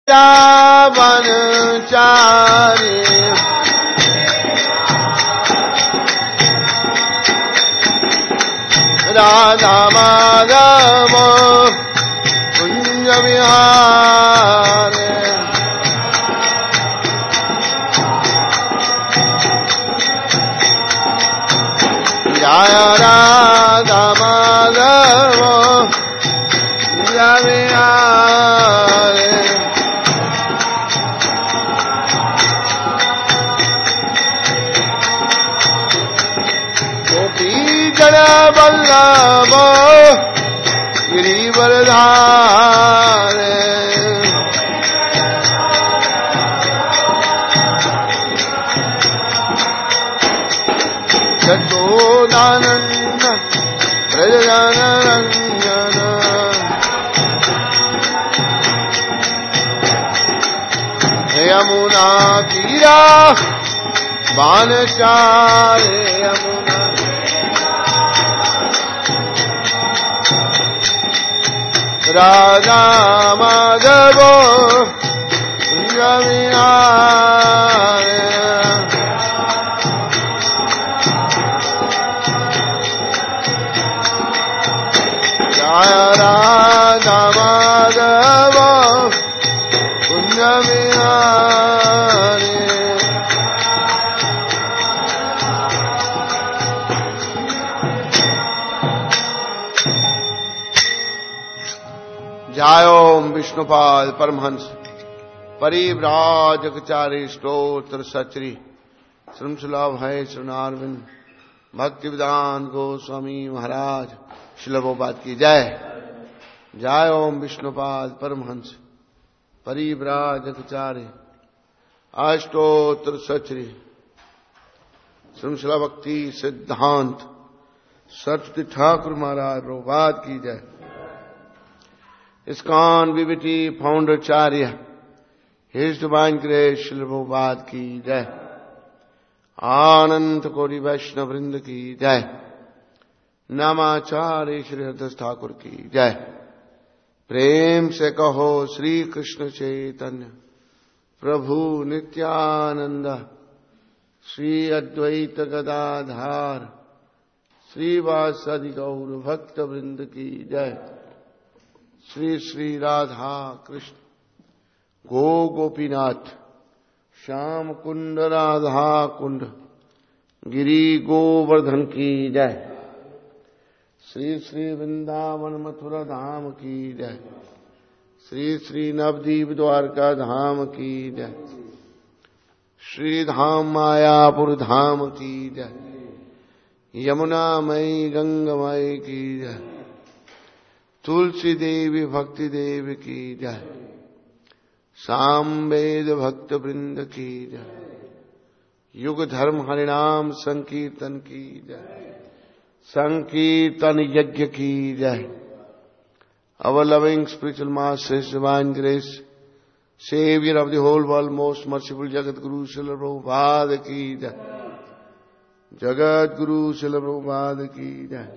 वनचारी राधा माधव कुंज विहारे जय राधा माधव कुंज विहारे जन वल्लभ गिरिवरधारे यशोदानंद व्रजजन रंजन यमुना तीरा बाणचारे यमुना राधा माधव कुंज विहारे जय राधा माधव कुंज विहारे जय ओम विष्णुपाद परमहंस परिव्राजकचारी स्तोत्र सचरी श्रृंखला भय श्रृणारविंद भक्ति वेदांत गोस्वामी महाराज श्रीलभोपाद की जय। जय ओम विष्णुपाद परमहंस परिव्राजकचारी अष्टोत्र सचरी श्रृंखला भक्ति सिद्धांत सरस्वती ठाकुर महाराज प्रभुपाद की जय। ISKCON BBT फाउंडरचार्य his divine grace Srila Prabhupada की जय। आनंद कोटि वैष्णव वृंद की जय। नामाचार्य श्री हरदास ठाकुर की जय। प्रेम से कहो श्री कृष्ण चैतन्य प्रभु नित्यानंद श्री अद्वैत गदाधार श्रीवासादि गौर भक्त वृंद की जय। श्री श्री राधा कृष्ण गो गोपीनाथ श्याम कुंड राधा कुंड गिरी गोवर्धन की जय। श्री श्री वृंदावन मथुरा धाम की जय। श्री श्री नवदीप द्वारका धाम की जय। श्री धाम मायापुर धाम की जय। यमुना मई गंगमय की जय। तुलसी देवी भक्ति देव की जय। सामवेद भक्त वृंद की जय। युग धर्म हरिनाम संकीर्तन की जय। संकीर्तन यज्ञ की जय। Our loving spiritual master, divine grace, Savior of the whole world, most merciful Jagat Guru Srila Prabhupada की जय। जगत गुरु श्रील प्रभुपाद की जय।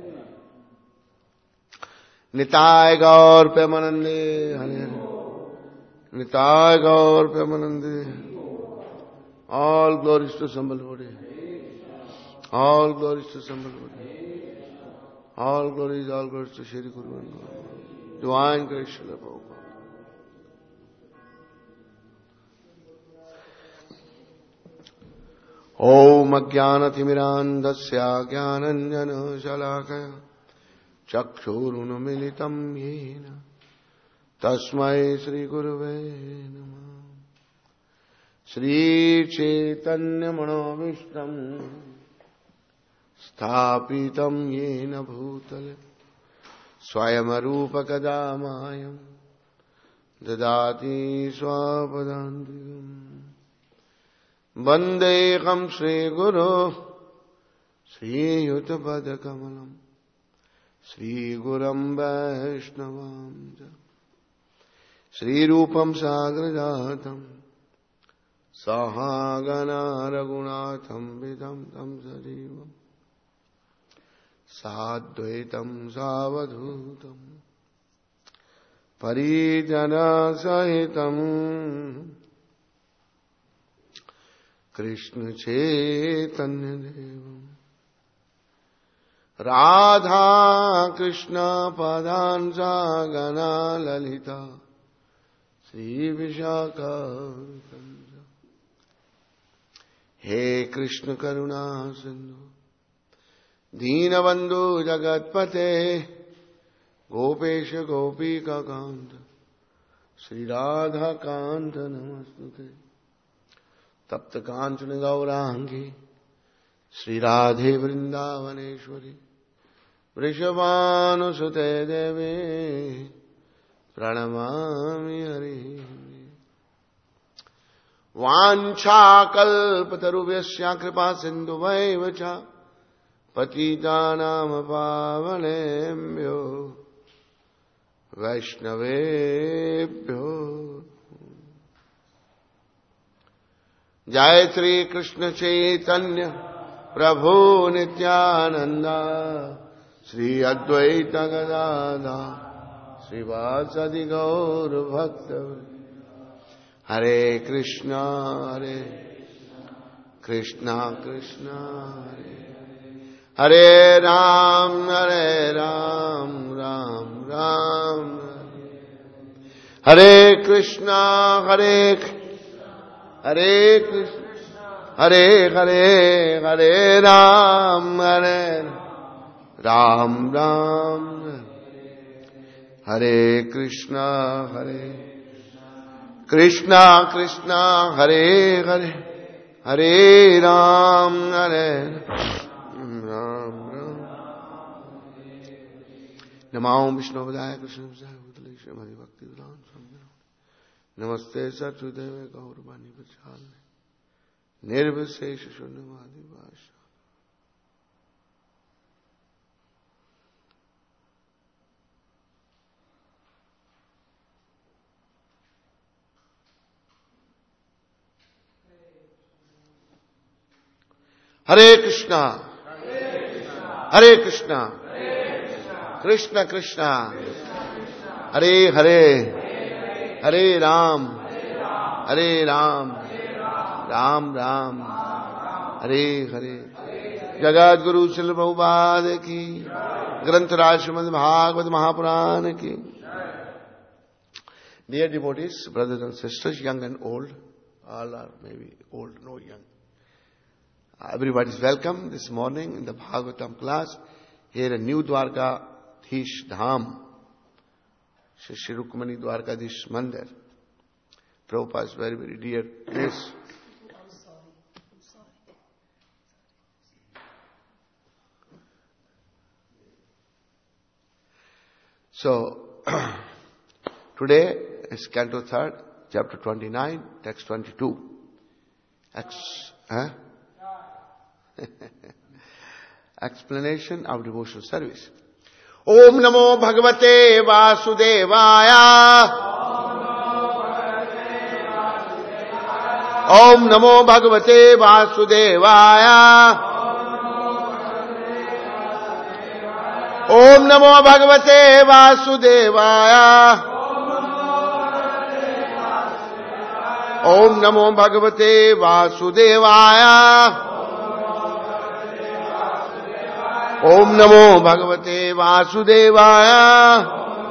निताय गौर प्रेमानंदे हरे हरे। निताय गौर प्रेमानंदे। All glories to Sambhalpuri. All glories to Sambhalpuri. All glories to Shri Guru and Divine Grace Srila Prabhupada. Om Ajnanathimirantasya Jnananjana Shalakaya Chakshurunmilitam Yena Tasmai Shri Gurave Namah. Shri Chaitanya Manavishtam Sthapitam Yena Bhutale Swayamarupa-kadamayam Dadati Swapadantikam Vandekam Shri Guru Shri Yuta-pada-kamalam Shri Guram Vaishnavam Shri Rupam Sagrajatam Sahagana Raghunatham Vidam Tam Sajivam Sadvaitam Savadhutam परिजना सहितम् Krishna Chaitanya देवम् राधा कृष्ण पदांसा गना ललिता श्री विशाखा। हे कृष्ण करुणा सिंधु दीनबंधु जगतपते गोपेश गोपिका कांत श्री राधा कांत नमस्तुते। तप्त कांचन गौरांगी श्री राधे वृंदावनेश्वरी वृषभानुसुते देवे प्रणमामि हरि। वाञ्छाकल्पतरुभ्यश्च कृपा सिन्धुभैव च पतितानां पावनेभ्यो वैष्णवेभ्यो। जय श्री कृष्ण चैतन्य प्रभु नित्यानंद श्री अद्वैत गदाधर श्रीवासदि गौर भक्त। हरे कृष्णा कृष्णा हरे हरे राम राम राम हरे कृष्णा हरे कृष्ण हरे हरे हरे राम राम हरे कृष्णा कृष्णा हरे हरे हरे राम राम नमो विष्णुपदाय कृष्ण श्रीमदि भक्ति नमस्ते सत्सुदेव गौरवाणी प्रचालने निर्विशेष शून्यवादी भाषा। हरे कृष्णा कृष्ण कृष्ण हरे हरे हरे राम राम राम हरे हरे। जगत गुरु श्रील प्रभुपाद की ग्रंथराज श्रीमद् भागवत महापुराण की। Dear devotees, brothers and sisters, young and old, all are maybe old, no young. Everybody is welcome this morning in the Bhagavatam class here in New Dwarkadhish Dham, Shri Rukmani Dwarkadhish Mandir. Prabhupada's very, very dear place. So, today is Canto 3rd, Chapter 29, Text 22. Explanation of devotional service. Om Namo Bhagavate Vasudevaya. Om Namo Bhagavate Vasudevaya. Om Namo Bhagavate Vasudevaya. Om Namo Bhagavate Vasudevaya. Om Namo Bhagavate Vasudevaya.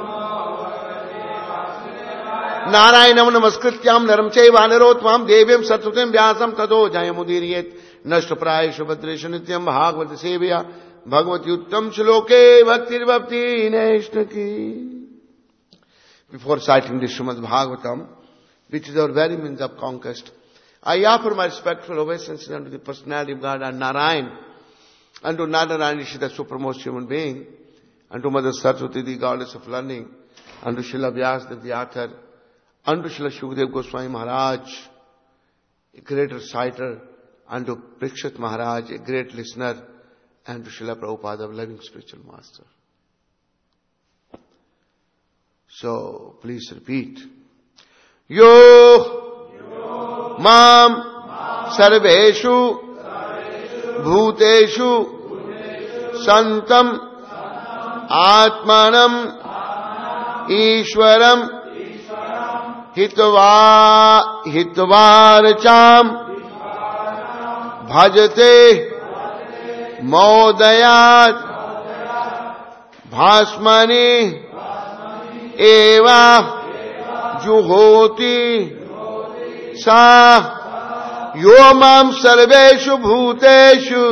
Narayanam Namaskrityam Naram Chaiva Narotmam Devyam Saraswatim Vyasam Tado Jayamudiriet Nashtaprayeshu Bhadreshu Nityam Bhagavata Sevya Bhagavati Uttam Shloke Bhaktir Bhakti Neshnaki. Before citing this Srimad Bhagavatam, which is our very means of conquest, I offer my respectful obeisance unto the personality of God and Narayan, unto Nadarayani, she the supremest human being, unto Mother Saraswati, the goddess of learning, unto Srila Vyasadeva, the author, unto Srila Shukadeva Goswami Maharaj, a great reciter, unto Parikshit Maharaj, a great listener, and to Srila Prabhupada, our loving spiritual master. So, please repeat. Yo Mam Sarveshu Bhuteshu Santam Atmanam ईश्वरम हितवार्चाम भजते मोदयात् भास्मनि एवा जुहोति सा यो मां सर्वेषु भूतेषु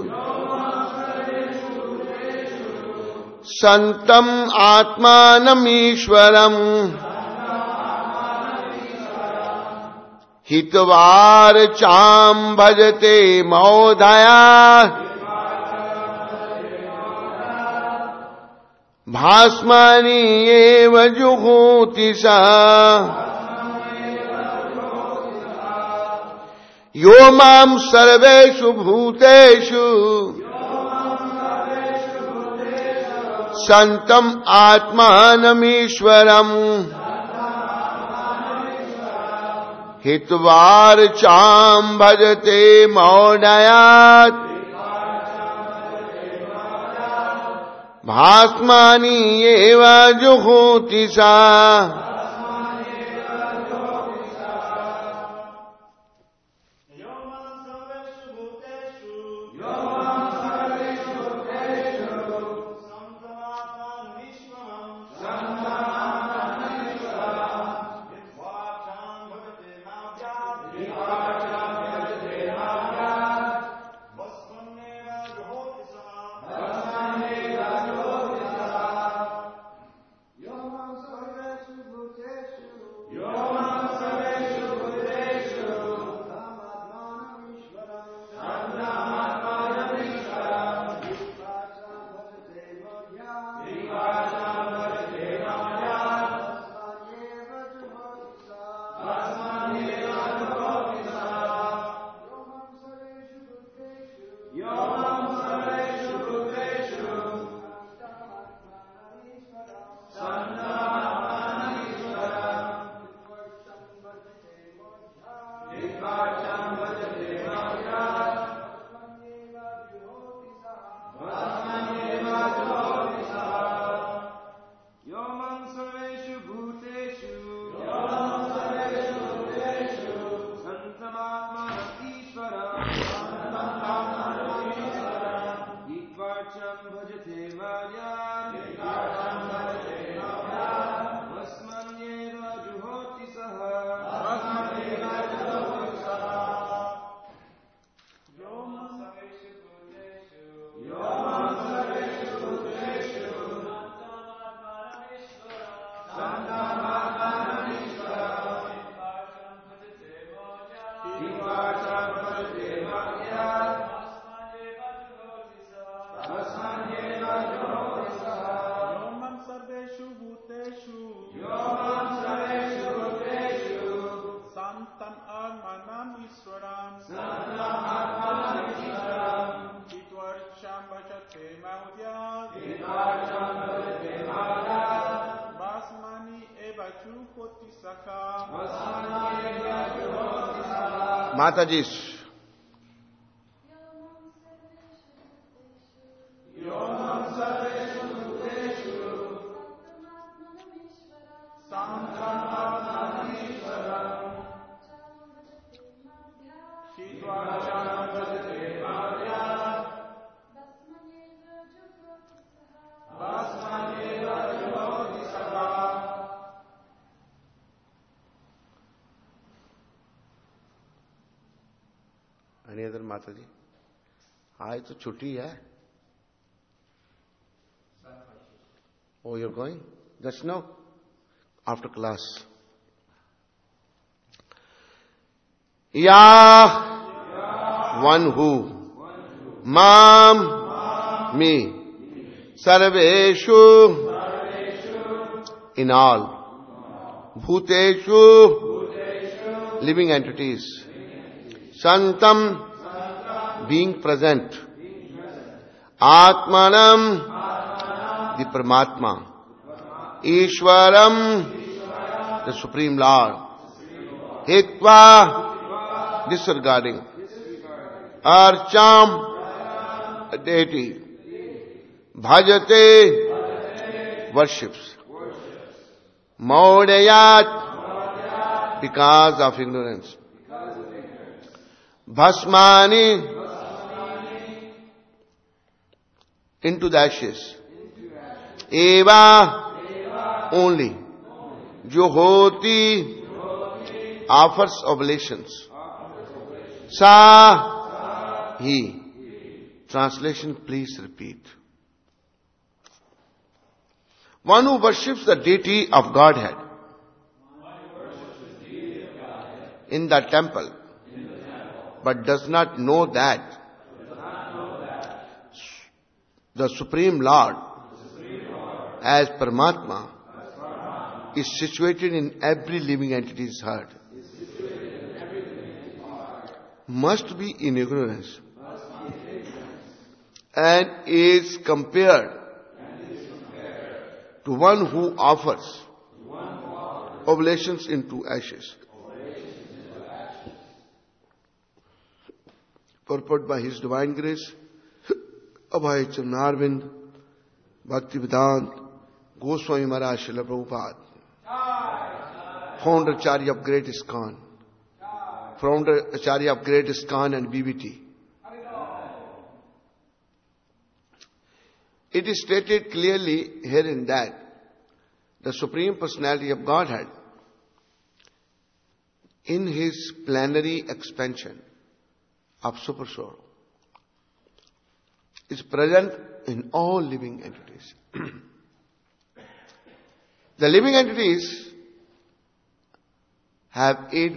संतम आत्मानमीश्वरम् हितवार्चां भजते मोदयात् भास्मनि एव जुहोति सा यो मां सर्वेषु भूतेषु संतम आत्मानमीश्वरम् हितवार्चां भजते मोदयात् भास्मनि एव जुहोति सा माताजी माता जी आज तो छुट्टी है. Oh, you're going? Just now? After class. Ya, one who, Mam, me, Sarveshu, in all, Bhuteshu, living entities, Santam, being present, Atmanam, the Paramatma, Ishwaram, the Supreme Lord, Hitva, disregarding, Archam, a deity, Bhajate, worships, Maudayat, because of ignorance. Bhasmani, into the ashes. Eva, only. Johoti, offers oblations. Sa, he. Translation, please repeat. One who worships the deity of Godhead in the temple, but does not know that the Supreme Lord as Paramatma is situated in every living entity's heart, must be in ignorance and is compared to one who offers oblations into ashes. Purport by His Divine Grace, Abhay Chanarvind, Bhaktivedanta, Goswami Maharaj Srila Prabhupada, Founder Acharya of Great ISKCON, Founder Acharya of Great ISKCON and BBT. It is stated clearly herein that the Supreme Personality of Godhead, in His plenary expansion of Supersoul, is present in all living entities. The living entities have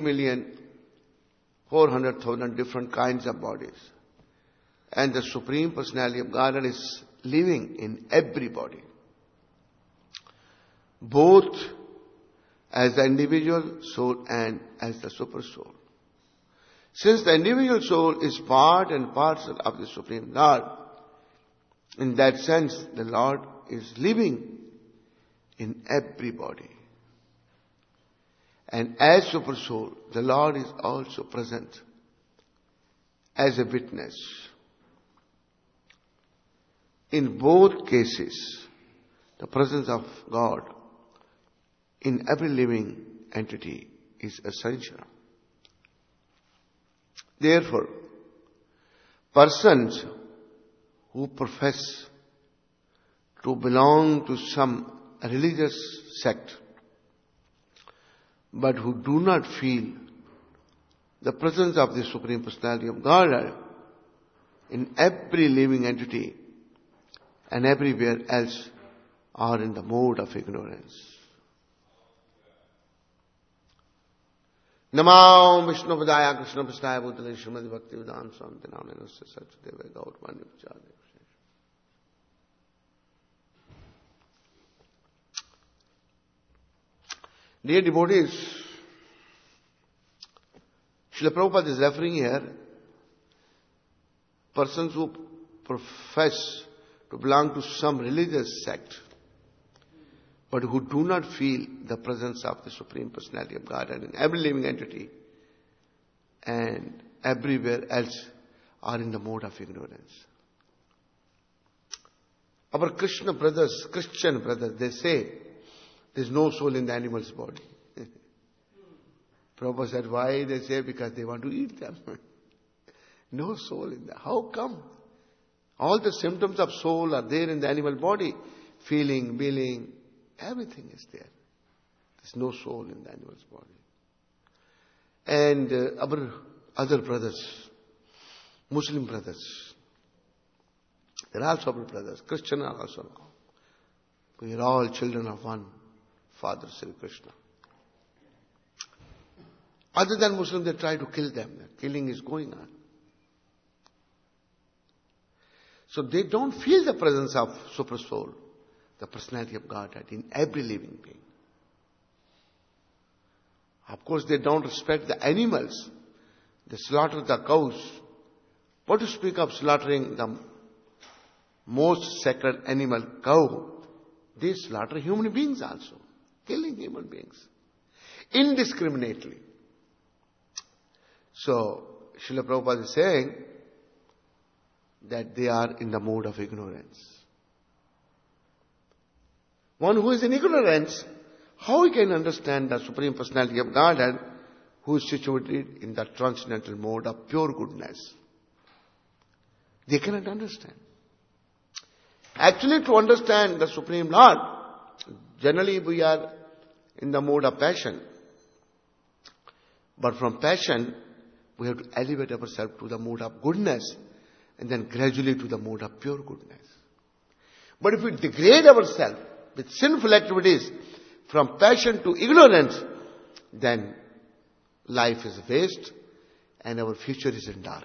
8,400,000 different kinds of bodies. And the Supreme Personality of Godhead is living in every body, both as the individual soul and as the super soul. Since the individual soul is part and parcel of the Supreme Lord, in that sense the Lord is living in every body. And as super soul, the Lord is also present as a witness. In both cases, the presence of God in every living entity is essential. Therefore, persons who profess to belong to some religious sect, but who do not feel the presence of the Supreme Personality of God in every living entity and everywhere else, are in the mode of ignorance. Namo Vishnu Padaya Krishna Prasthaya Bhutale Srimati Bhaktivedanta Swami Name Namaste Satchadeva Gautmanya Vichare. Dear devotees, Srila Prabhupada is referring here persons who profess to belong to some religious sect, but who do not feel the presence of the Supreme Personality of Godhead in every living entity and everywhere else, are in the mode of ignorance. Our Krishna brothers, Christian brothers, they say there is no soul in the animal's body. Prabhupada said, why? They say because they want to eat them. No soul in that. How come? All the symptoms of soul are there in the animal body. Feeling, willing, everything is there. There's no soul in the animal's body. And our other brothers, Muslim brothers, they're also our brothers. Christian are also. We are all children of one Father, Sri Krishna. Other than Muslims, they try to kill them. Killing is going on. So they don't feel the presence of Super Soul, the personality of Godhead in every living being. Of course, they don't respect the animals. They slaughter the cows. What to speak of slaughtering the most sacred animal, cow? They slaughter human beings also. Killing human beings. Indiscriminately. So, Srila Prabhupada is saying that they are in the mode of ignorance. One who is in ignorance, how we can understand the Supreme Personality of Godhead who is situated in the transcendental mode of pure goodness? They cannot understand. Actually, to understand the Supreme Lord, generally we are in the mode of passion. But from passion, we have to elevate ourselves to the mode of goodness and then gradually to the mode of pure goodness. But if we degrade ourselves with sinful activities from passion to ignorance, then life is waste and our future is in dark.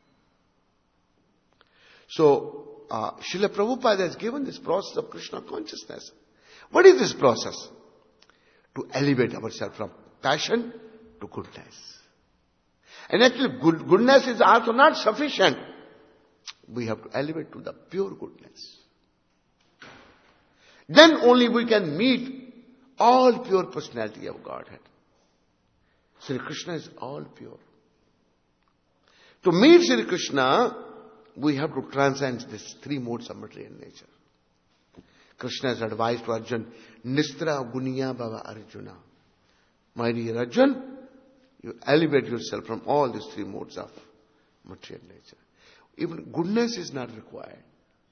So, Srila Prabhupada has given this process of Krishna consciousness. What is this process? To elevate ourselves from passion to goodness. And actually, goodness is also not sufficient. We have to elevate to the pure goodness. Then only we can meet all pure personality of Godhead. Sri Krishna is all pure. To meet Sri Krishna, we have to transcend these three modes of material nature. Krishna's advice to Arjuna, Nistra Guniya Bhava Arjuna. My dear Arjuna, you elevate yourself from all these three modes of material nature. Even goodness is not required.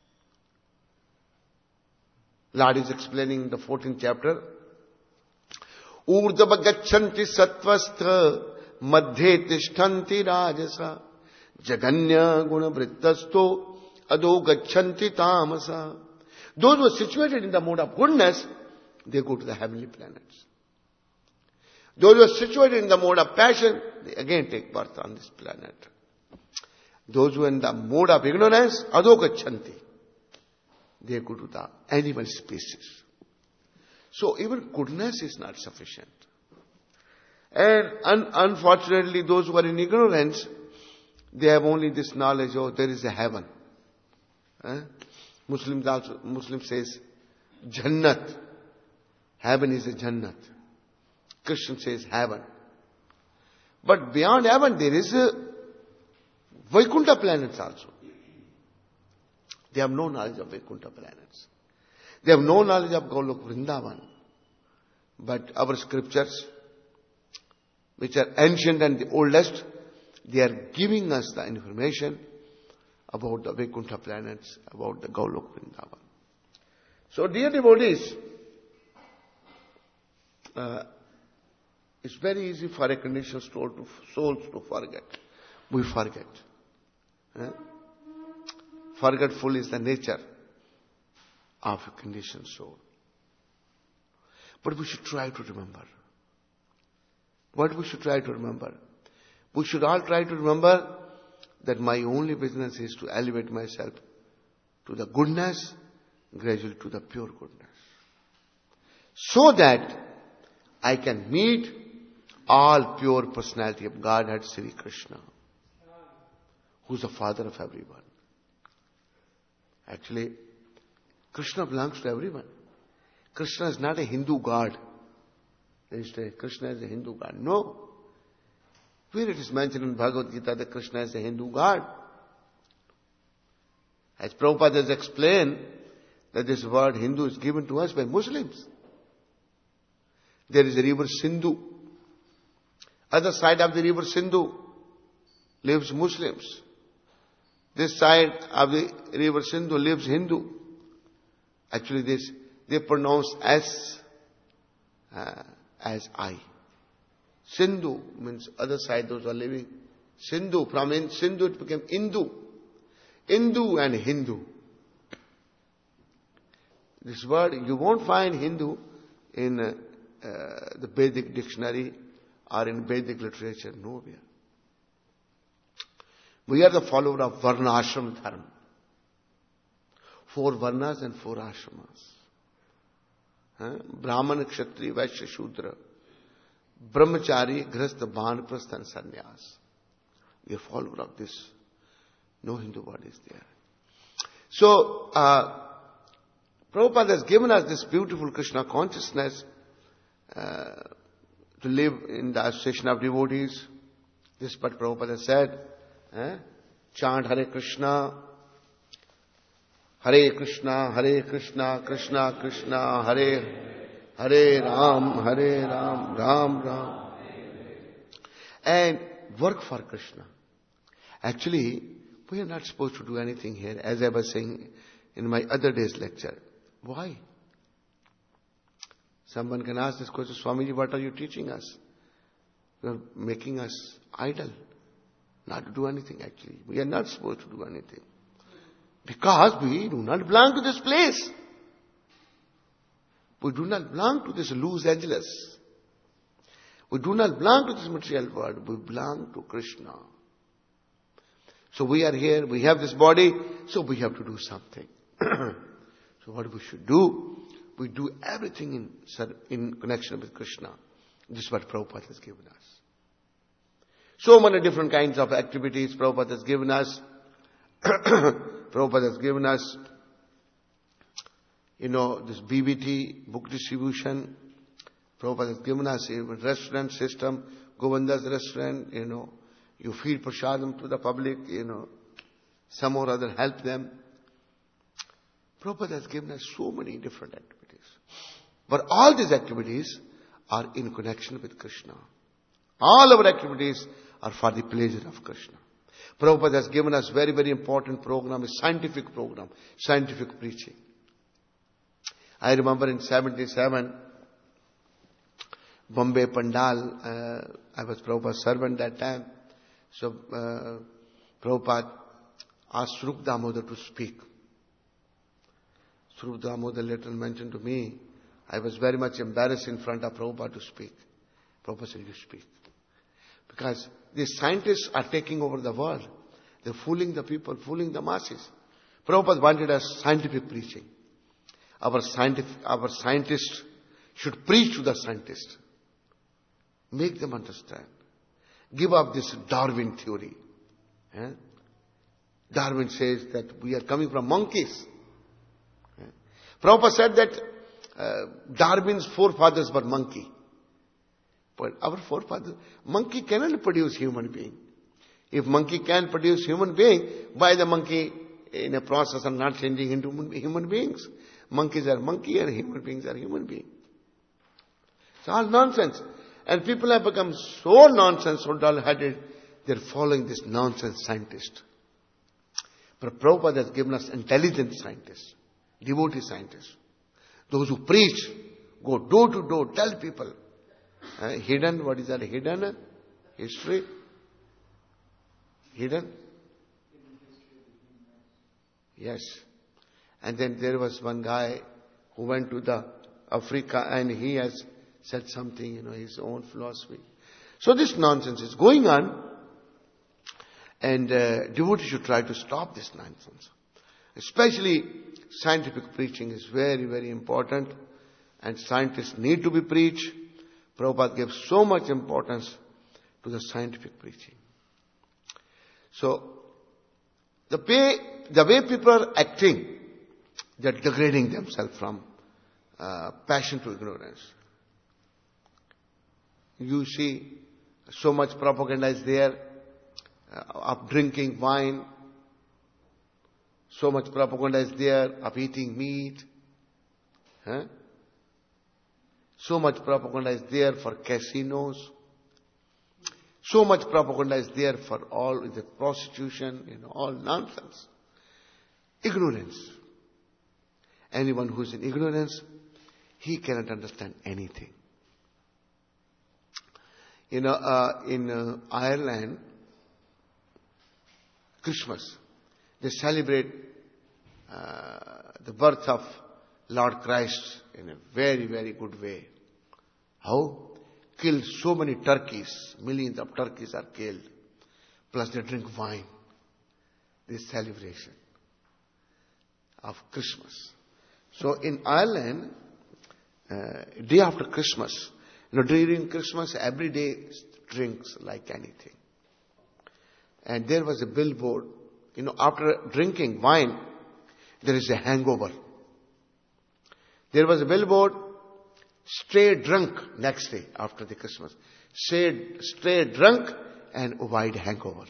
Lord is explaining in the 14th chapter, Urdhava gachanti sattvastha madhye tishtanti rajasa jaganya guna vrittasto adho gachanti tamasa. Those who are situated in the mode of goodness, they go to the heavenly planets. Those who are situated in the mode of passion, they again take birth on this planet. Those who are in the mode of ignorance, adho gachanti, they go to the animal species. So even goodness is not sufficient. And unfortunately, those who are in ignorance, they have only this knowledge, oh, there is a heaven. Muslim says, Jannat. Heaven is a Jannat. Christian says heaven. But beyond heaven, there is a Vaikuntha planets also. They have no knowledge of Vaikuntha planets. They have no knowledge of Golok Vrindavan. But our scriptures, which are ancient and the oldest, they are giving us the information about the Vaikuntha planets, about the Golok Vrindavan. So, dear devotees, it's very easy for a conditioned souls to forget. We forget. Forgetful is the nature of a conditioned soul. But we should try to remember. What we should try to remember? We should all try to remember that my only business is to elevate myself to the goodness, gradually to the pure goodness. So that I can meet all pure personality of Godhead, Sri Krishna, who is the father of everyone. Actually, Krishna belongs to everyone. Krishna is not a Hindu god. They say Krishna is a Hindu god. No. Where it is mentioned in Bhagavad Gita that Krishna is a Hindu god. As Prabhupada has explained, that this word Hindu is given to us by Muslims. There is a river Sindhu. Other side of the river Sindhu lives Muslims. This side of the river Sindhu lives Hindu. Actually, they pronounce S as I. Sindhu means other side, those who are living. Sindhu, from Sindhu it became Indu. Indu and Hindu. This word, you won't find Hindu in the Vedic dictionary or in Vedic literature, nowhere. We are the follower of Varna Ashram Dharma. 4 Varnas and 4 Ashramas. Brahman, Kshatriya, Vaishya, Shudra. Brahmachari, Grhastha, Banaprastha and Sannyas. We are follower of this. No Hindu word is there. So, Prabhupada has given us this beautiful Krishna consciousness to live in the association of devotees. This is what Prabhupada said. Chant Hare Krishna, Krishna, Krishna Krishna, Hare Hare Ram, Ram Ram. And work for Krishna. Actually, we are not supposed to do anything here, as I was saying in my other day's lecture. Why? Someone can ask this question, Swamiji, what are you teaching us? You are making us idle. Not to do anything actually. We are not supposed to do anything. Because we do not belong to this place. We do not belong to this Los Angeles. We do not belong to this material world. We belong to Krishna. So we are here, we have this body, so we have to do something. So what we should do? We do everything in connection with Krishna. This is what Prabhupada has given us. So many different kinds of activities Prabhupada has given us. Prabhupada has given us, this BBT, book distribution. Prabhupada has given us a restaurant system, Govinda's restaurant, you feed prasadam to the public, some or other help them. Prabhupada has given us so many different activities. But all these activities are in connection with Krishna. All our activities are for the pleasure of Krishna. Prabhupada has given us very, very important program, a scientific program, scientific preaching. I remember in 77, Bombay Pandal, I was Prabhupada's servant that time. So Prabhupada asked Swarup Damodar to speak. Swarup Damodar later mentioned to me, I was very much embarrassed in front of Prabhupada to speak. Prabhupada said, you speak. Because these scientists are taking over the world. They're fooling the people, fooling the masses. Prabhupada wanted us scientific preaching. Our scientists should preach to the scientists. Make them understand. Give up this Darwin theory. Darwin says that we are coming from monkeys. Prabhupada said that Darwin's forefathers were monkey. But our forefathers, monkey cannot produce human being. If monkey can produce human being, why the monkey in a process are not changing into human beings? Monkeys are monkey and human beings are human beings. It's all nonsense. And people have become so nonsense, so dull-headed, they're following this nonsense scientist. But Prabhupada has given us intelligent scientists, devotee scientists. Those who preach, go door to door, tell people. Hidden, what is that? Hidden history? Hidden? Yes. And then there was one guy who went to the Africa and he has said something, his own philosophy. So this nonsense is going on and devotees should try to stop this nonsense. Especially scientific preaching is very, very important and scientists need to be preached. Prabhupada gave so much importance to the scientific preaching. So, the way people are acting, they're degrading themselves from passion to ignorance. You see, so much propaganda is there of drinking wine. So much propaganda is there of eating meat. So much propaganda is there for casinos. So much propaganda is there for all the prostitution, all nonsense. Ignorance. Anyone who is in ignorance, he cannot understand anything. In Ireland, Christmas, they celebrate the birth of Lord Christ in a very, very good way. How? Kill so many turkeys. Millions of turkeys are killed. Plus they drink wine. This celebration of Christmas. So in Ireland, day after Christmas, during Christmas, every day drinks like anything. And there was a billboard, after drinking wine, there is a hangover. There was a billboard, stay drunk next day after the Christmas. Stay drunk and avoid hangover.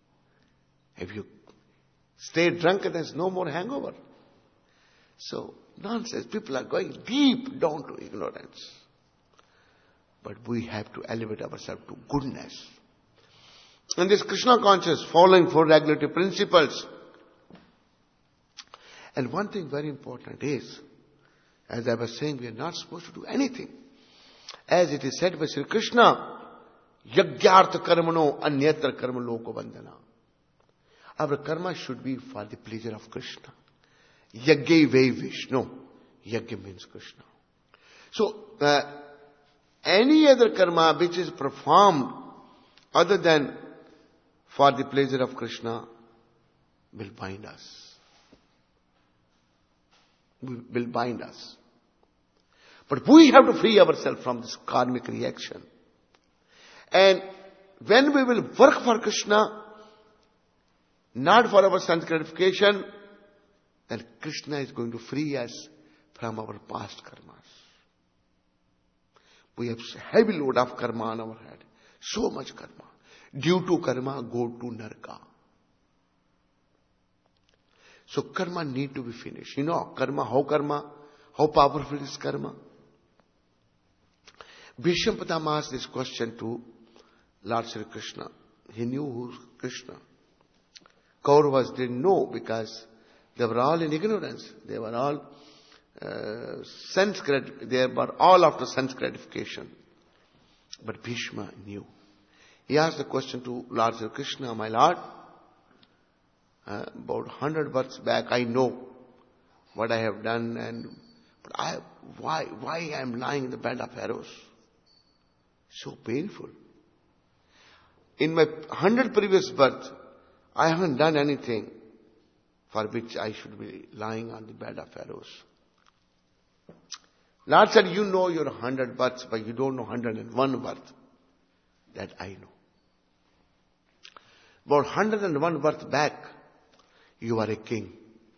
If you stay drunk, there's no more hangover. So nonsense. People are going deep down to ignorance. But we have to elevate ourselves to goodness. And this Krishna conscious, following four regulative principles. And one thing very important is, as I was saying, we are not supposed to do anything. As it is said by Sri Krishna, Yagyartha karmano anyatra karma loko bandhana. Our karma should be for the pleasure of Krishna. Yagya ve Vishnu. Yagya means Krishna. So, any other karma which is performed other than for the pleasure of Krishna will bind us. Will bind us. But we have to free ourselves from this karmic reaction. And when we will work for Krishna, not for our sense gratification, then Krishna is going to free us from our past karmas. We have heavy load of karma on our head. So much karma. Due to karma, go to Naraka. So karma need to be finished. You know, how powerful is karma? Bhishmapitamah asked this question to Lord Sri Krishna. He knew who Krishna. Kauravas didn't know because they were all in ignorance. They were all they were all after sense gratification. But Bhishma knew. He asked the question to Lord Sri Krishna, my Lord, about 100 births back, I know what I have done, but why I am lying in the bed of arrows? So painful. In my 100 previous births, I haven't done anything for which I should be lying on the bed of arrows. Lord said, you know your 100 births, but you don't know 101 birth. That I know. About 101 birth back, you were a king.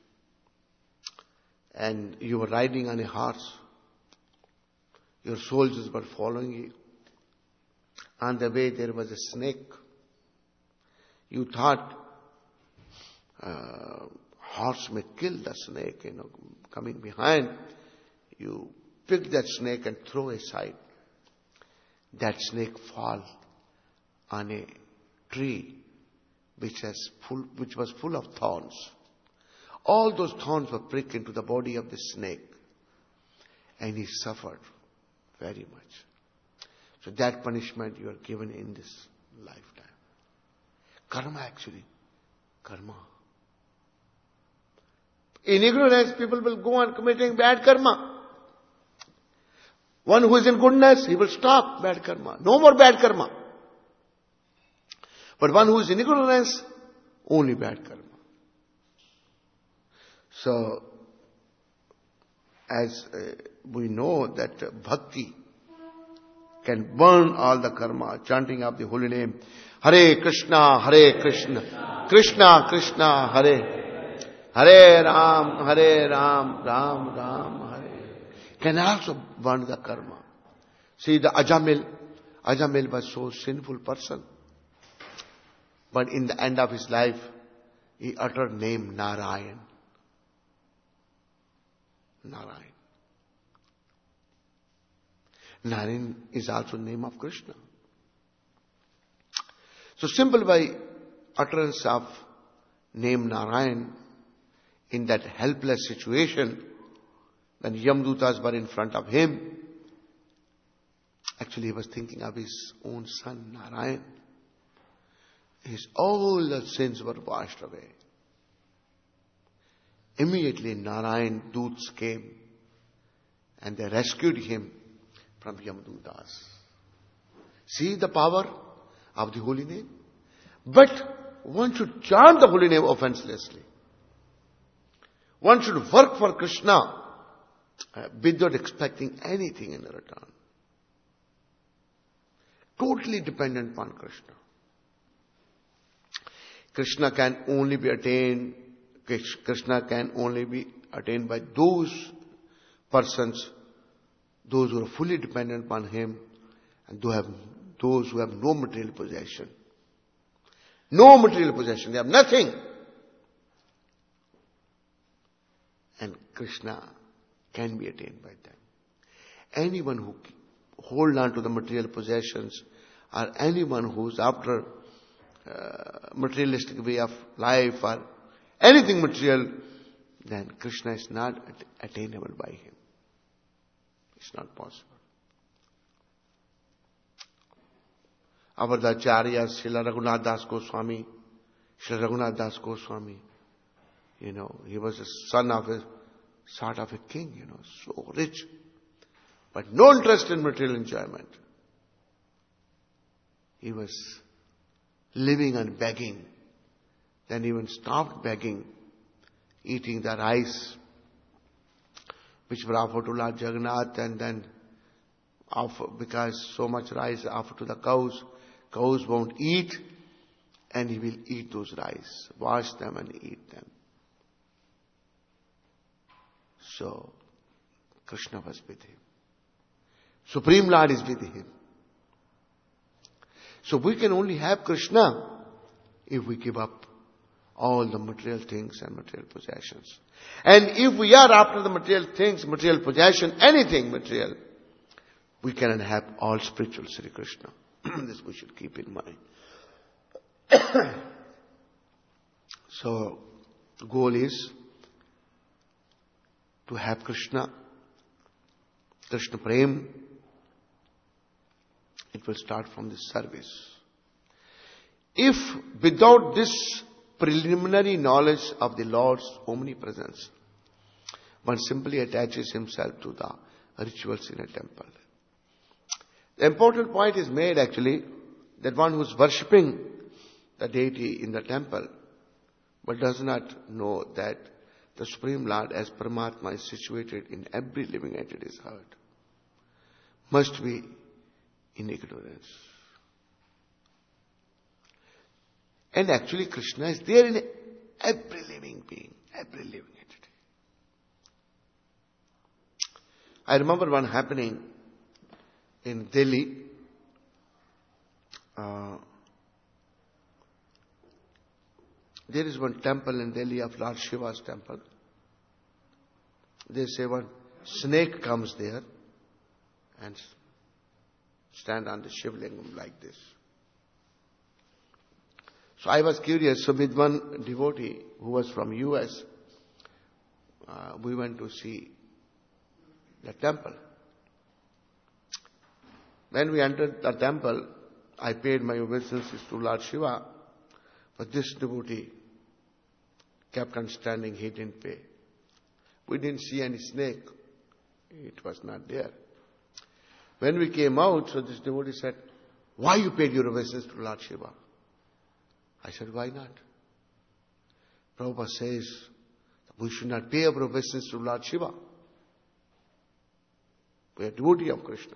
And you were riding on a horse. Your soldiers were following you. On the way there was a snake. You thought horse may kill the snake, coming behind. You pick that snake and throw aside. That snake fall on a tree which was full of thorns. All those thorns were pricked into the body of the snake. And he suffered very much. So that punishment you are given in this lifetime. Karma actually. Karma. In ignorance, people will go on committing bad karma. One who is in goodness, he will stop bad karma. No more bad karma. But one who is in ignorance, only bad karma. So, as we know that bhakti can burn all the karma, chanting of the holy name, Hare Krishna, Krishna Krishna, Hare Ram, Ram Ram, Hare. Can also burn the karma. See, the Ajamil was so sinful person. But in the end of his life, he uttered name Narayan. Narayan is also name of Krishna. So simple by utterance of name Narayan in that helpless situation, when Yamdutas were in front of him, actually he was thinking of his own son Narayan. All the sins were washed away. Immediately Narayan Doots came and they rescued him from Yamdutas. See the power of the holy name? But one should chant the holy name offenselessly. One should work for Krishna without expecting anything in return. Totally dependent upon Krishna. Krishna can only be attained by those persons, those who are fully dependent upon him, and those who have no material possession. No material possession. They have nothing. And Krishna can be attained by them. Anyone who hold on to the material possessions, or anyone who's after materialistic way of life or anything material, then Krishna is not attainable by him. It's not possible. Our Acharyas, Srila Raghunath Das Goswami, he was a son of a sort of a king, so rich, but no interest in material enjoyment. He was living and begging. Then even stopped begging, eating the rice which were offered to Lord Jagannath, and then because so much rice offered to the cows won't eat, and he will eat those rice, wash them and eat them. So, Krishna was with him. Supreme Lord is with him. So we can only have Krishna if we give up all the material things and material possessions. And if we are after the material things, material possession, anything material, we cannot have all spiritual Sri Krishna. This we should keep in mind. So, the goal is to have Krishna Prem. It will start from this service. If without this preliminary knowledge of the Lord's omnipresence, one simply attaches himself to the rituals in a temple. The important point is made actually that one who is worshipping the deity in the temple but does not know that the Supreme Lord as Paramatma is situated in every living entity's heart must be in ignorance. And actually Krishna is there in every living being, every living entity. I remember one happening in Delhi. There is one temple in Delhi of Lord Shiva's temple. They say one snake comes there and stand on the Shivlingam like this. So I was curious. So with one devotee who was from US, we went to see the temple. When we entered the temple, I paid my obeisances to Lord Shiva, but this devotee kept on standing, he didn't pay. We didn't see any snake. It was not there. When we came out, so this devotee said, "Why you paid your obeisance to Lord Shiva?" I said, "Why not? Prabhupada says we should not pay our obeisance to Lord Shiva. We are devotee of Krishna."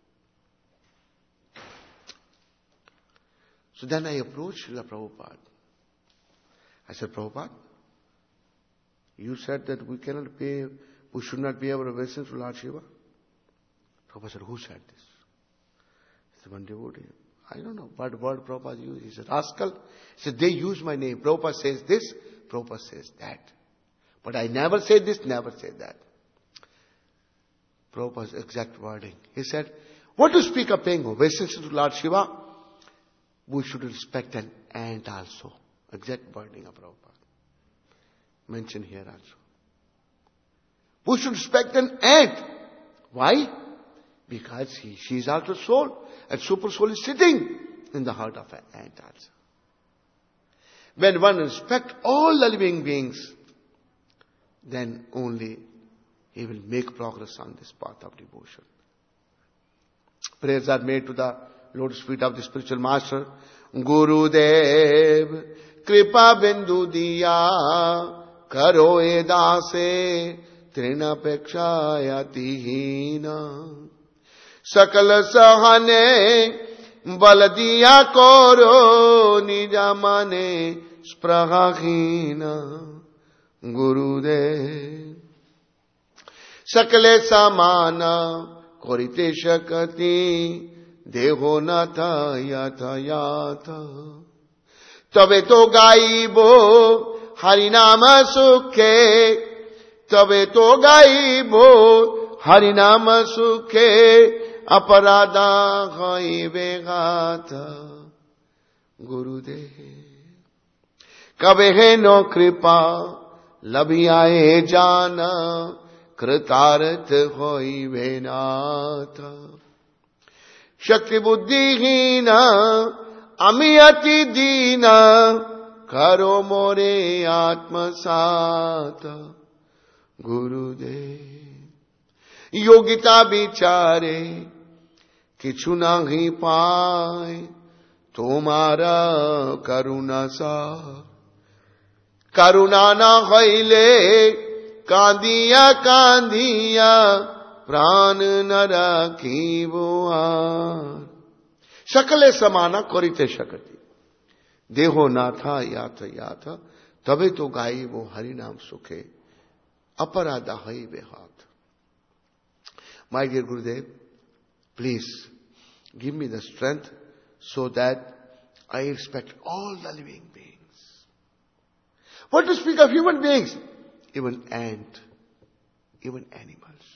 So then I approached Srila Prabhupada. I said, "Prabhupada, you said that we should not pay our obeisance to Lord Shiva." Prabhupada said, "Who said this?" I said, "One devotee." I don't know what word Prabhupada used. He said, "Rascal." He said, "They use my name. Prabhupada says this, Prabhupada says that. But I never said this, never said that." Prabhupada's exact wording. He said, "What to speak of paying obeisance to Lord Shiva? We should respect an ant also." Exact wording of Prabhupada. Mentioned here also. We should respect an ant. Why? Because she is also soul. And super soul is sitting in the heart of an ant also. When one respects all the living beings, then only he will make progress on this path of devotion. Prayers are made to the lotus feet of the spiritual master. Gurudev kripa bindu diya karo edase trina pekshayati hina sakal sahane bal diya koro nijamane sprahahina. Gurudev sakale samana korite shakati deho natha yatha yatha তবে তো গাইব হরিনাম সুখে तबे तो गाइबो हरि नाम सुखे अपराधा गाइबे गाथा गुरुदेव कबे है नो कृपा लभियाए जाना कृतार्थ होइबे नाथ शक्ति बुद्धिहीन अमी अति दीन करो मोरे आत्मसात गुरुदेव योगिता बिचारे किछु नहीं पाए तुम्हारा करुणा सा करुणा न हईले कांदिया कांदिया प्राण न राखी बुआर सकले समाना करिते शकति देहो नाथा याथ याथ तबे तो गाई वो हरि नाम सुखे अपराधा हई बे हाथ My dear Gurudev, please give me the strength so that I respect all the living beings. What to speak of human beings? Even ant, even animals.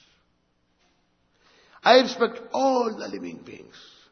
I respect all the living beings.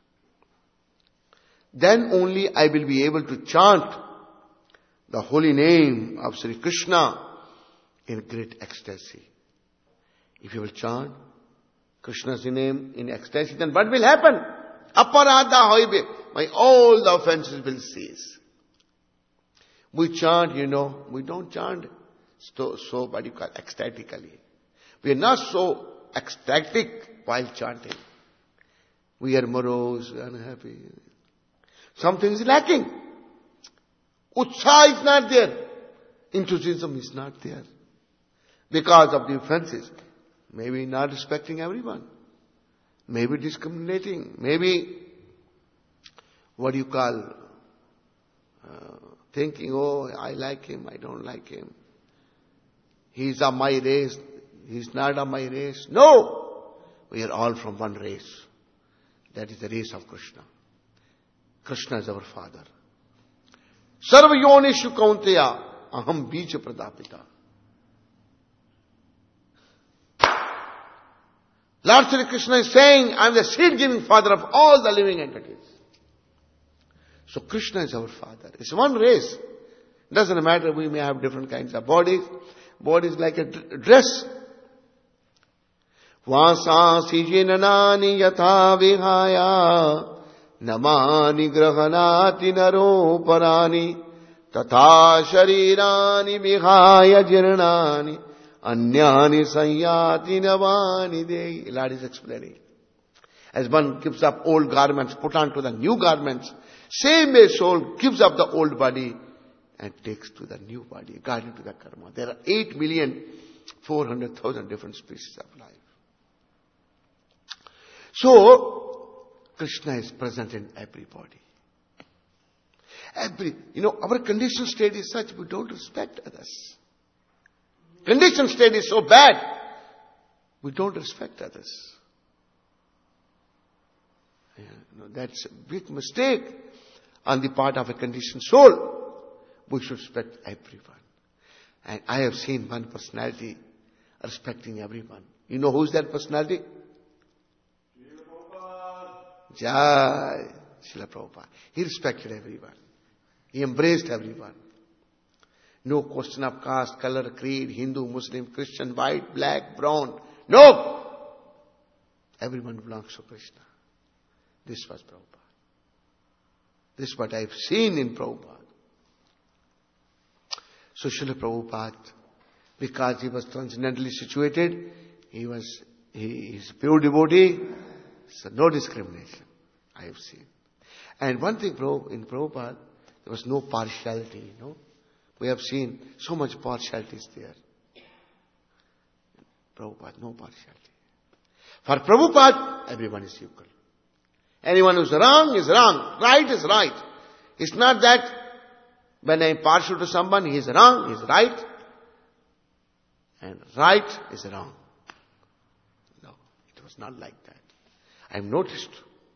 Then only I will be able to chant the holy name of Sri Krishna in great ecstasy. If you will chant Krishna's name in ecstasy, then what will happen? Aparadha hoibe. All the offenses will cease. We chant, we don't chant so what you call ecstatically. We are not so ecstatic while chanting. We are morose, unhappy. Something is lacking. Utsaha is not there. Enthusiasm is not there. Because of the offenses. Maybe not respecting everyone. Maybe discriminating. Maybe, thinking, oh, I like him, I don't like him. He's of my race, he's not of my race. No! We are all from one race. That is the race of Krishna. Krishna is our father. Sarva yonishu kaunteya aham bija pradapita. Lord Sri Krishna is saying, I am the seed-giving father of all the living entities. So Krishna is our father. It's one race. Doesn't matter, we may have different kinds of bodies. Body is like a dress. Vasasi jinanani yatha vihaya namani grahanati naro parani tatha sharirani vihaya jirnani anyani sanyati navani dei. Lord is explaining. As one gives up old garments, put on to the new garments, same way soul gives up the old body and takes to the new body, according to the karma. There are 8,400,000 different species of life. So, Krishna is present in everybody. Our conditioned state is such, we don't respect others. Conditioned state is so bad, we don't respect others. That's a big mistake on the part of a conditioned soul. We should respect everyone. And I have seen one personality respecting everyone. You know who's that personality? Jai Srila Prabhupada. He respected everyone. He embraced everyone. No question of caste, color, creed, Hindu, Muslim, Christian, white, black, brown. No! Everyone belongs to Krishna. This was Prabhupada. This is what I have seen in Prabhupada. So Srila Prabhupada, because he was transcendently situated, he is pure devotee, so no discrimination, I have seen. And one thing in Prabhupada, there was no partiality, We have seen so much partiality is there. Prabhupada, no partiality. For Prabhupada, everyone is equal. Anyone who's wrong is wrong, right is right. It's not that when I'm partial to someone, he is wrong, he is right, and right is wrong. No, it was not like that. I've noticed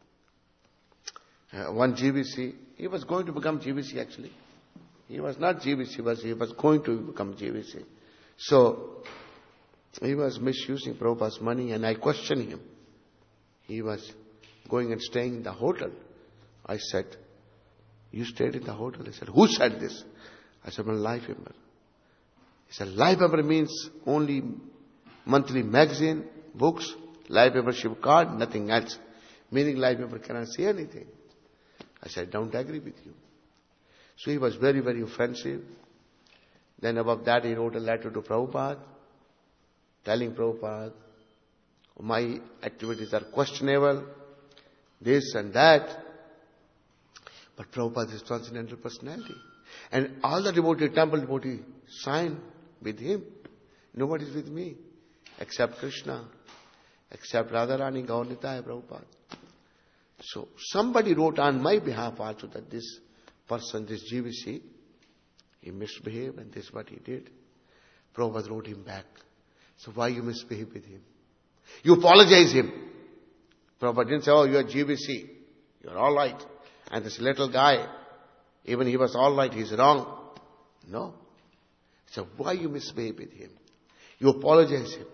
one GBC, he was going to become GBC actually. He was not GBC, he was going to become GBC. So, He was misusing Prabhupada's money, and I questioned him. He was going and staying in the hotel. I said, you stayed in the hotel? He said, who said this? I said, my life member. He said, life member means only monthly magazine, books, life membership card, nothing else. Meaning life member cannot say anything. I said, don't agree with you. So he was very, very offensive. Then above that he wrote a letter to Prabhupada, telling Prabhupada, my activities are questionable, this and that. But Prabhupada is transcendental personality. And all the temple devotee signed with him. Nobody is with me, except Krishna, except Radharani, Gaur-Nitai, Prabhupada. So somebody wrote on my behalf also that this person, this GVC, he misbehaved and this is what he did. Prabhupada wrote him back. So why you misbehave with him? You apologize him. Prabhupada didn't say, oh, you are GVC. You're all right. And this little guy, even he was all right, he's wrong. No. So why you misbehave with him? You apologize him.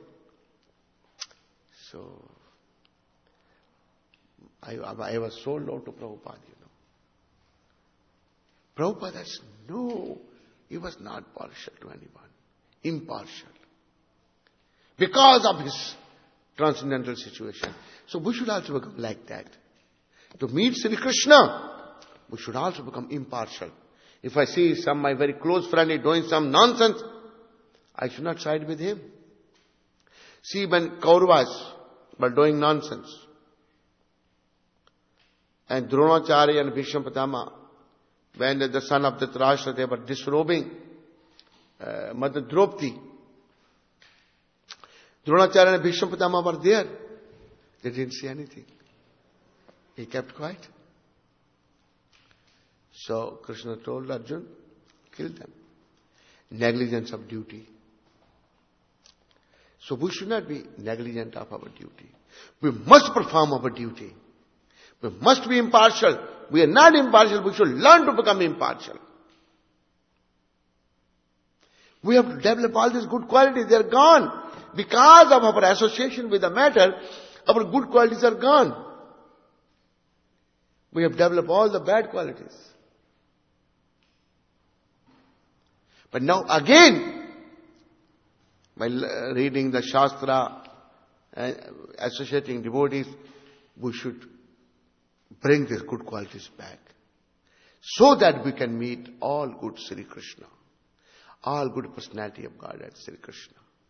So, I was so low to Prabhupada, Prabhupada says, no, he was not partial to anyone. Impartial. Because of his transcendental situation. So we should also become like that. To meet Sri Krishna, we should also become impartial. If I see my very close friend is doing some nonsense, I should not side with him. See, when Kauravas were doing nonsense, and Dronacharya and Bhishma Pitama, when the son of Dhritarashtra, they were disrobing Mother Draupadi, Dronacharya and Bhishma Pitama were there. They didn't say anything. He kept quiet. So Krishna told Arjuna, kill them. Negligence of duty. So we should not be negligent of our duty. We must perform our duty. We must be impartial. We are not impartial. We should learn to become impartial. We have to develop all these good qualities. They are gone. Because of our association with the matter, our good qualities are gone. We have developed all the bad qualities. But now again, by reading the Shastra, associating devotees, we should bring these good qualities back. So that we can meet all good Sri Krishna. All good personality of God at Sri Krishna.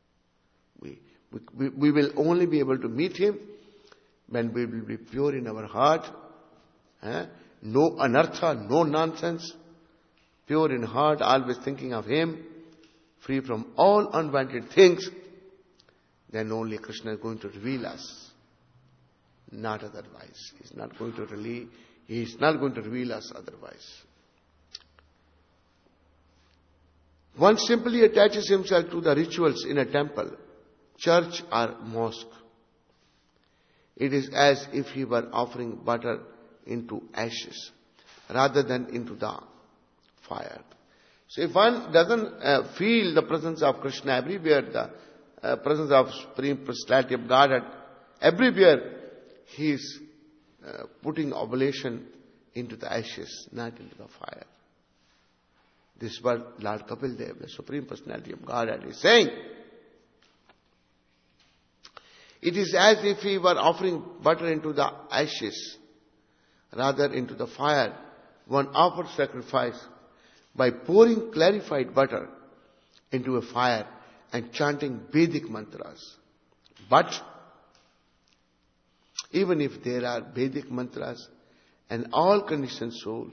We will only be able to meet him when we will be pure in our heart. No anartha, no nonsense. Pure in heart, always thinking of him. Free from all unwanted things. Then only Krishna is going to reveal us. Not otherwise. He is not going to reveal us otherwise. One simply attaches himself to the rituals in a temple, church or mosque. It is as if he were offering butter into ashes rather than into the fire. So if one doesn't feel the presence of Krishna everywhere, the presence of Supreme Personality of Godhead everywhere, he is putting oblation into the ashes, not into the fire. This is what Lord Kapil Dev, the Supreme Personality of Godhead, is saying. It is as if he were offering butter into the ashes, rather into the fire. One offered sacrifice by pouring clarified butter into a fire and chanting Vedic mantras. But even if there are Vedic mantras and all conditioned souls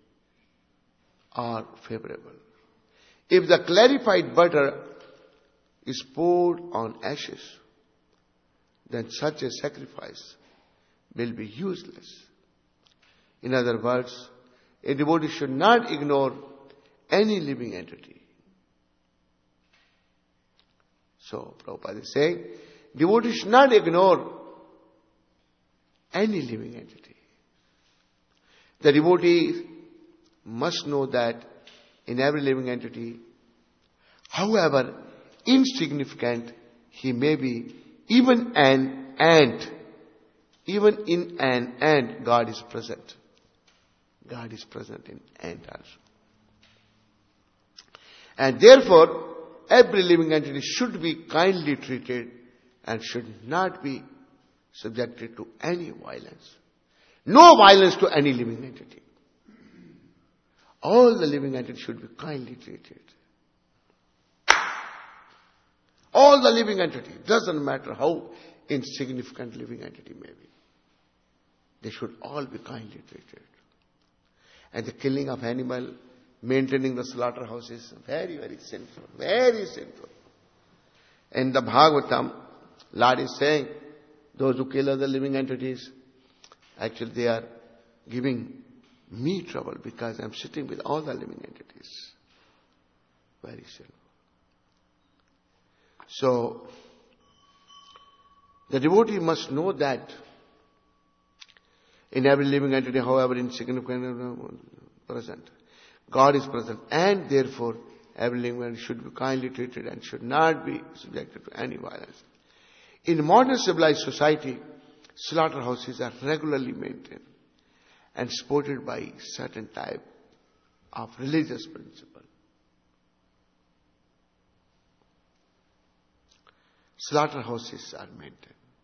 are favorable, if the clarified butter is poured on ashes, then such a sacrifice will be useless. In other words, a devotee should not ignore any living entity. So, Prabhupada is saying, devotees should not ignore any living entity. The devotee must know that in every living entity, however insignificant he may be even an ant. Even in an ant, God is present. God is present in ant also. And therefore, every living entity should be kindly treated and should not be subjected to any violence. No violence to any living entity. All the living entities should be kindly treated. All the living entities, doesn't matter how insignificant living entity may be. They should all be kindly treated. And the killing of animal, maintaining the slaughterhouse is very, very sinful. Very sinful. In the Bhagavatam, Lord is saying, those who kill other living entities, actually they are giving me trouble because I am sitting with all the living entities. Very sinful. So, the devotee must know that in every living entity, however insignificant, present, God is present, and therefore every living entity should be kindly treated and should not be subjected to any violence. In modern civilized society, slaughterhouses are regularly maintained and supported by certain type of religious principle. Slaughterhouses are maintained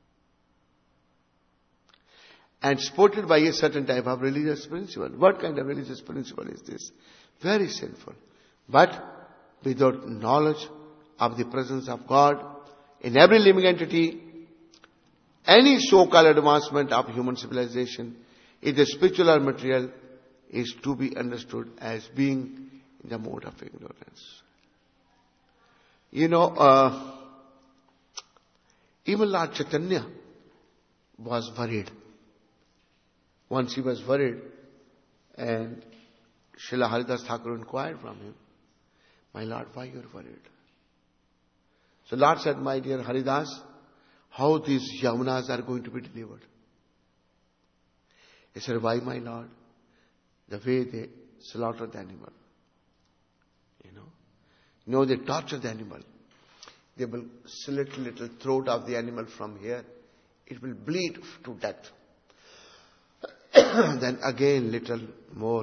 and supported by a certain type of religious principle. What kind of religious principle is this? Very sinful. But without knowledge of the presence of God in every living entity, any so-called advancement of human civilization, either spiritual or material, is to be understood as being in the mode of ignorance. Even Lord Chaitanya was worried. Once he was worried, and Srila Haridas Thakur inquired from him, "My Lord, why you are worried?" So Lord said, "My dear Haridas, how these Yamunas are going to be delivered?" He said, "Why, my Lord? The way they slaughter the animal. They torture the animal. They will slit little throat of the animal from here. It will bleed to death. Then again little more.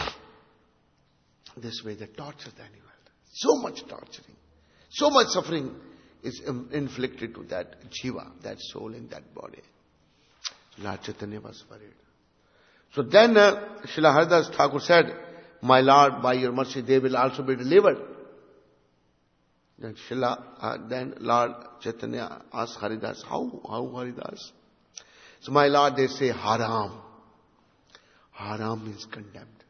This way they torture the animal. So much torturing. So much suffering is inflicted to that jiva, that soul in that body." Lord Chaitanya was worried. So then Srila Haridas Thakur said, "My Lord, by your mercy they will also be delivered." Then Lord Chaitanya asked Haridas, how Haridas? So, "My Lord, they say haram. Haram means condemned.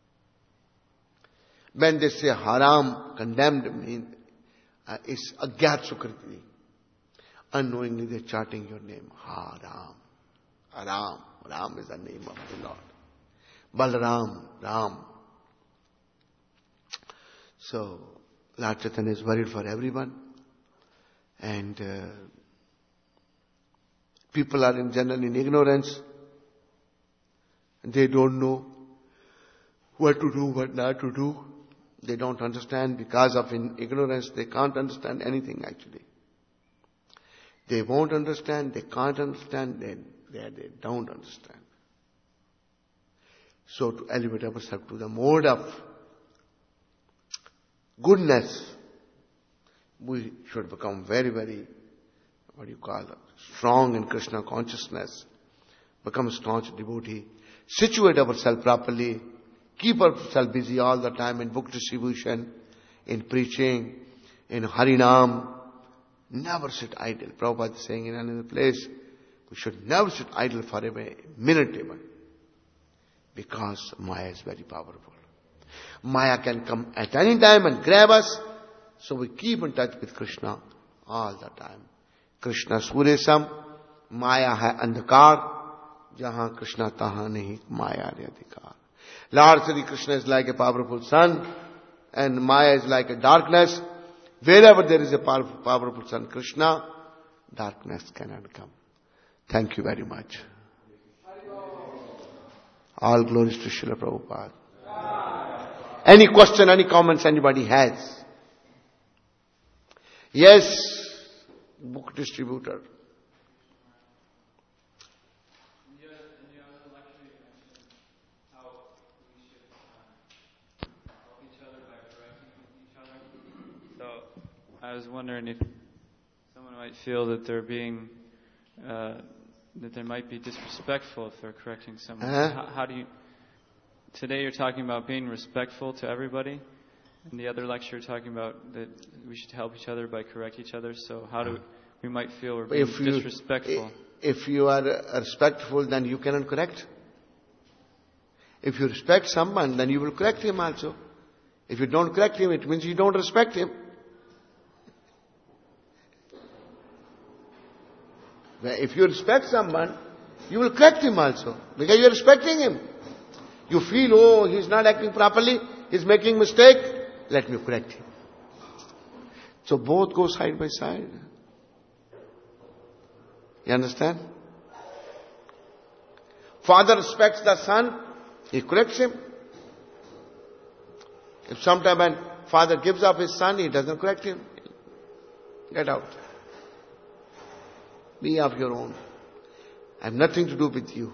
When they say haram, condemned means it's agyat sukriti. Unknowingly they're chanting your name. Haram. Haram. Ram is the name of the Lord. Balaram. Ram. So, Lord Chaitanya is worried for everyone. And people are in general in ignorance. They don't know what to do, what not to do. They don't understand. Because of ignorance, they can't understand anything actually. They won't understand, they can't understand, they don't understand. So to elevate ourselves to the mode of goodness, we should become very, very, strong in Krishna consciousness. Become a staunch devotee. Situate ourselves properly. Keep ourselves busy all the time in book distribution, in preaching, in Harinam. Never sit idle. Prabhupada is saying in another place, we should never sit idle for a minute even. Because Maya is very powerful. Maya can come at any time and grab us. So we keep in touch with Krishna all the time. Krishna Suresam, Maya hai andhakar, jahan Krishna tahan nahi Maya re adhikar. Lord Sri Krishna is like a powerful sun and Maya is like a darkness. Wherever there is a powerful sun, Krishna, darkness cannot come. Thank you very much. All glories to Srila Prabhupada. Any question, any comments anybody has? Yes. book distributor. I was wondering if someone might feel that they're being, that they might be disrespectful if they're correcting someone. How do you? Today you're talking about being respectful to everybody, and the other lecture you're talking about that we should help each other by correct each other. So how do we might feel we're being disrespectful? If you are respectful, then you cannot correct. If you respect someone, then you will correct him also. If you don't correct him, it means you don't respect him. If you respect someone, you will correct him also, because you are respecting him. You feel, oh, he's not acting properly, he's making mistake, let me correct him. So both go side by side. You understand? Father respects the son, he corrects him. If sometime when father gives up his son, he doesn't correct him. Get out. Be of your own. I have nothing to do with you.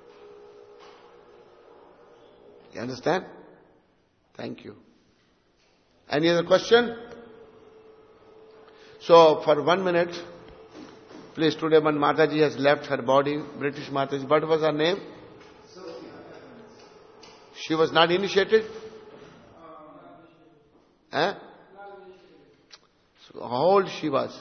You understand? Thank you. Any other question? So, for 1 minute, please, today when Mataji has left her body, British Mataji, what was her name? She was not initiated? So, how old she was?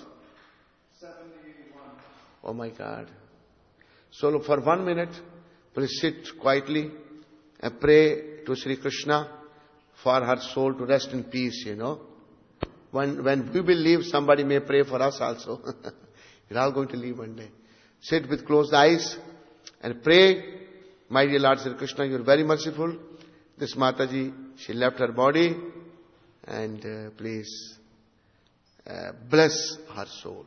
Oh my God. So for 1 minute, please sit quietly and pray to Sri Krishna for her soul to rest in peace, When we will leave, somebody may pray for us also. We're all going to leave one day. Sit with closed eyes and pray. My dear Lord Sri Krishna, you are very merciful. This Mataji, she left her body. And please bless her soul.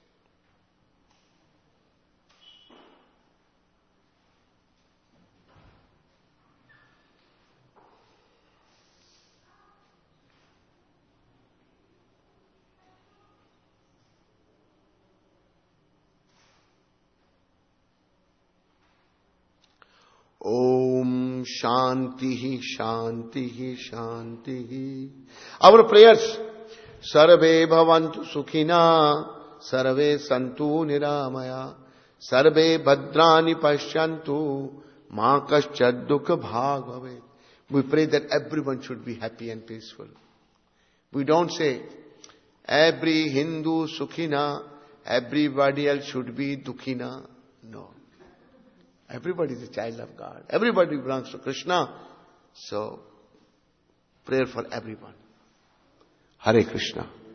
Om Shanti Shanti Shanti. Our prayers. Sarve bhavantu sukhina, sarve santu niramaya, sarve bhadrani pashyantu, ma kaschad dukha bhag bhavet. We pray that everyone should be happy and peaceful. We don't say every Hindu sukhina, everybody else should be dukhina. No. Everybody is a child of God. Everybody belongs to Krishna. So, prayer for everyone. Hare Krishna.